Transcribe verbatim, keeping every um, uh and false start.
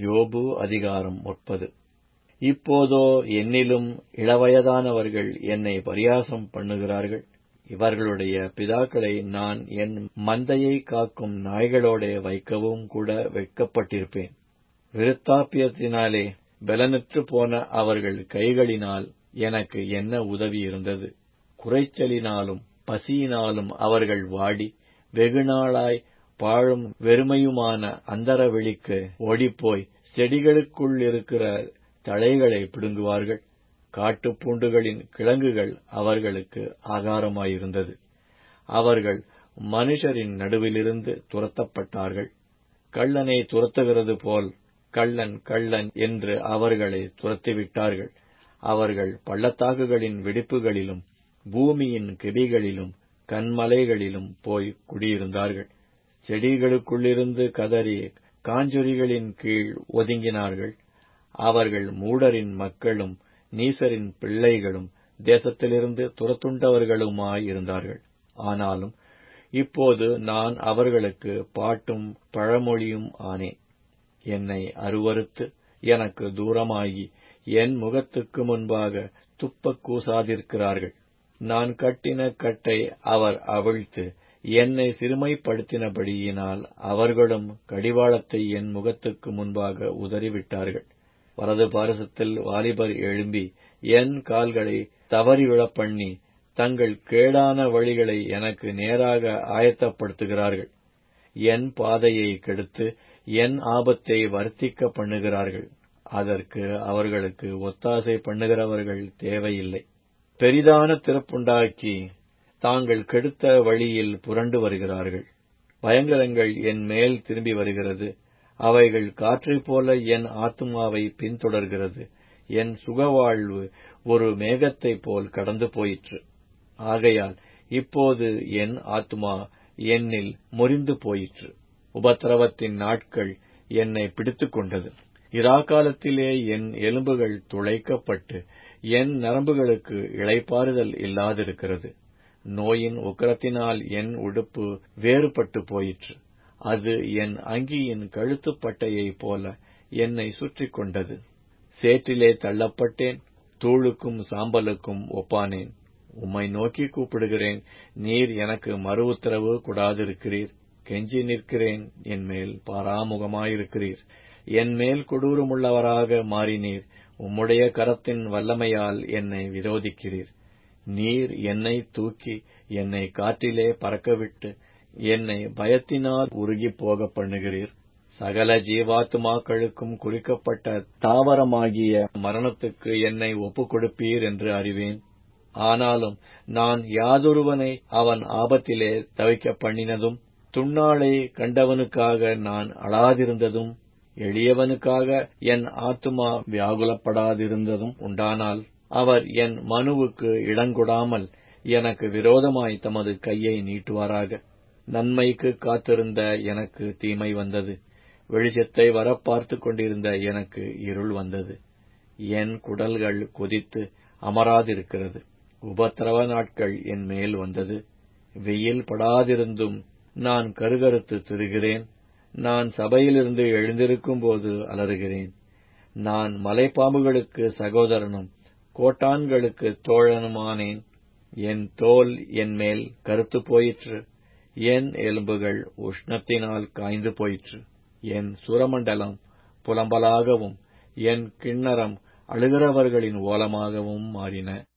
யோபு அதிகாரம் முப்பது. இப்போதோ என்னிலும் இளவயதானவர்கள் என்னை பரியாசம் பண்ணுகிறார்கள். இவர்களுடைய பிதாக்களை நான் என் மந்தையை காக்கும் நாய்களோடே வைக்கவும் கூட வெட்கப்பட்டிருப்பேன். விருத்தாப்பியத்தினாலே பலனற்று போன அவர்கள் கைகளினால் எனக்கு என்ன உதவி இருந்தது? குறைச்சலினாலும் பசியினாலும் அவர்கள் வாடி வெகுநாளாய் பாழும் வெறுமையுமான அந்தரவெளிக்கு ஓடிப்போய் செடிகளுக்குள் இருக்கிற தழைகளை பிடுங்குவார்கள். காட்டுப்பூண்டுகளின் கிழங்குகள் அவர்களுக்கு ஆகாரமாயிருந்தது. அவர்கள் மனுஷரின் நடுவிலிருந்து துரத்தப்பட்டார்கள். கள்ளனை துரத்துகிறது போல் கள்ளன் கள்ளன் என்று அவர்களை துரத்திவிட்டார்கள். அவர்கள் பள்ளத்தாக்குகளின் வெடிப்புகளிலும் பூமியின் கெபிகளிலும் கன்மலைகளிலும் போய் குடியிருந்தார்கள். செடிகளுக்குள்ளிருந்து கதறி காஞ்சொரிகளின் கீழ் ஒதுங்கினார்கள். அவர்கள் மூடரின் மக்களும் நீசரின் பிள்ளைகளும் தேசத்திலிருந்து துரத்துண்டவர்களுமாயிருந்தார்கள். ஆனாலும் இப்போது நான் அவர்களுக்கு பாட்டும் பழமொழியும் ஆனேன். என்னை அருவருத்து எனக்கு தூரமாகி என் முகத்துக்கு முன்பாக துப்பக் கூசாதிருக்கிறார்கள். நான் கட்டின கட்டை அவர் அவிழ்த்து என்னை சிறுமைப்படுத்தினபடியினால் அவர்களும் கடிவாளத்தை என் முகத்துக்கு முன்பாக உதறிவிட்டார்கள். வலது பாரசத்தில் வாலிபர் எழும்பி என் கால்களை தவறிவிழப்பண்ணி தங்கள் கேடான வழிகளை எனக்கு நேராக ஆயத்தப்படுத்துகிறார்கள். என் பாதையை கெடுத்து என் ஆபத்தை வர்த்திக்க பண்ணுகிறார்கள். அதற்கு அவர்களுக்கு ஒத்தாசை பண்ணுகிறவர்கள் தேவையில்லை. பெரிதான திறப்புண்டாக்கி தாங்கள் கெடுத்த வழியில் புரண்டு வருகிறார்கள். பயங்கரங்கள் என் மேல் திரும்பி வருகிறது. அவைகள் காற்றைப் போல என் ஆத்துமாவை பின்தொடர்கிறது. என் சுகவாழ்வு ஒரு மேகத்தைப் போல் கடந்து போயிற்று. ஆகையால் இப்போது என் ஆத்துமா என்னில் முறிந்து போயிற்று. உபத்திரவத்தின் நாட்கள் என்னை பிடித்துக் கொண்டது. இராக்காலத்திலே என் எலும்புகள் துளைக்கப்பட்டு என் நரம்புகளுக்கு இளைப்பாறுதல் இல்லாதிருக்கிறது. நோயின் உக்கிரத்தினால் என் உடுப்பு வேறுபட்டு போயிற்று. அது என் அங்கியின் கழுத்துப்பட்டையைப் போல என்னை சுற்றி கொண்டது. சேற்றிலே தள்ளப்பட்டேன். தூளுக்கும் சாம்பலுக்கும் ஒப்பானேன். உம்மை நோக்கி கூப்பிடுகிறேன், நீர் எனக்கு மறு உத்தரவு கொடாதிருக்கிறீர். கெஞ்சி நிற்கிறேன், என் மேல் பாராமுகமாயிருக்கிறீர். என் மேல் கொடூரமுள்ளவராக மாறினீர். உம்முடைய கரத்தின் வல்லமையால் என்னை விரோதிக்கிறீர். நீர் என்னை தூக்கி என்னை காற்றிலே பறக்கவிட்டு என்னை பயத்தினால் உருகிப் போக பண்ணுகிறீர். சகல ஜீவாத்துமாக்களுக்கும் குறிக்கப்பட்ட தாவரமாகிய மரணத்துக்கு என்னை ஒப்புக் கொடுப்பீர் என்று அறிவேன். ஆனாலும் நான் யாதொருவனை அவன் ஆபத்திலே தவிக்க பண்ணினதும், துன்னாளை கண்டவனுக்காக நான் அழாதிருந்ததும், எளியவனுக்காக என் ஆத்துமா வியாகுலப்படாதிருந்ததும் உண்டானால், அவர் என் மனுவுக்கு இடங்கொடாமல் எனக்கு விரோதமாய் தமது கையை நீட்டுவாராக. நன்மைக்கு காத்திருந்த எனக்கு தீமை வந்தது. வெளிச்சத்தை வர பார்த்து கொண்டிருந்த எனக்கு இருள் வந்தது. என் குடல்கள் கொதித்து அமராதிருக்கிறது. உபத்திரவ நாட்கள் என் மேல் வந்தது. வெயில் படாதிருந்தும் நான் கருகருத்து திரிகிறேன். நான் சபையிலிருந்து எழுந்திருக்கும் போது அலறுகிறேன். நான் மலைப்பாம்புகளுக்கு சகோதரனும் கோட்டான்களுக்கு தோழனுமானேன். என் தோல் என் மேல் கருத்து போயிற்று. என் எலும்புகள் உஷ்ணத்தினால் காய்ந்து போயிற்று. என் சுரமண்டலம் புலம்பலாகவும் என் கிண்ணறம் அழுகிறவர்களின் ஓலமாகவும் மாறின.